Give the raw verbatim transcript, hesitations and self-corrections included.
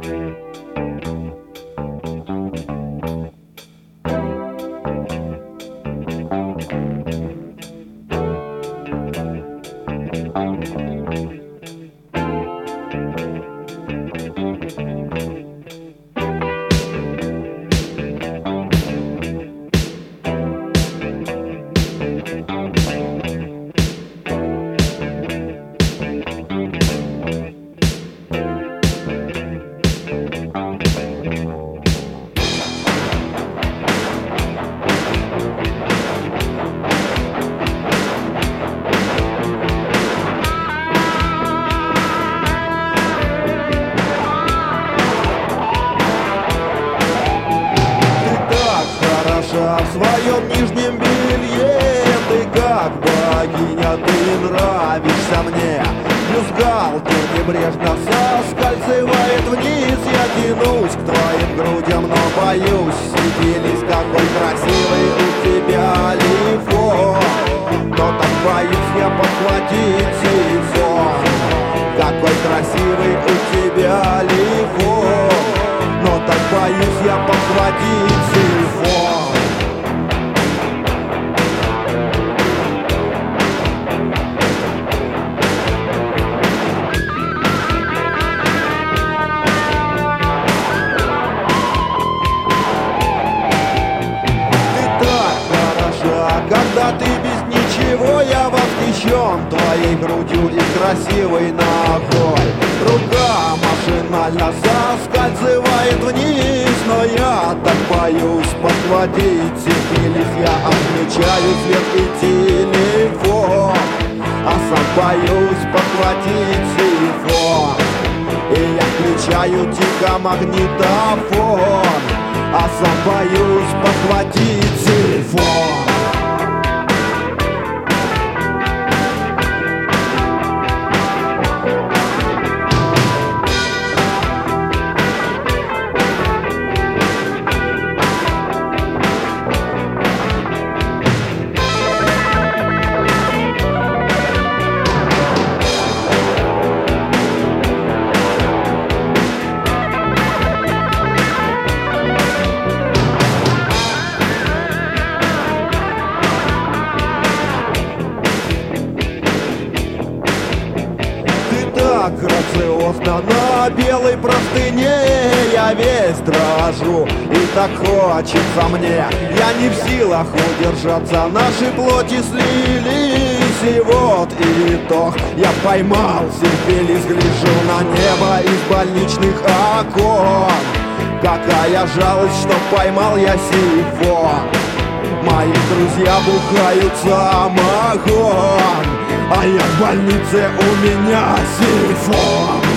В своем нижнем белье ты как богиня, ты нравишься мне. Бюстгальтер небрежно соскальзывает вниз. Я тянусь к твоим грудям, но боюсь. Сиделись, какой красивый у тебя лифон. Но так боюсь я подхватить телефон. Какой красивый у тебя лифон. Но так боюсь я подхватить телефон. Когда ты без ничего, я восхищен твоей грудью и красивой ногой. Рука машинально соскальзывает вниз, но я так боюсь подхватить. Сиделись, я отмечаю свет и телефон, а сам боюсь подхватить телефон. И я включаю тихо магнитофон, а сам боюсь подхватить телефон. Грациозно на белой простыне я весь дрожу, и так хочется мне. Я не в силах удержаться, наши плоти слились, и вот итог. Я поймал симфилис, гляжу на небо из больничных окон. Какая жалость, что поймал я сифон. Мои друзья бухают самогон, а я в больнице, у меня сифон.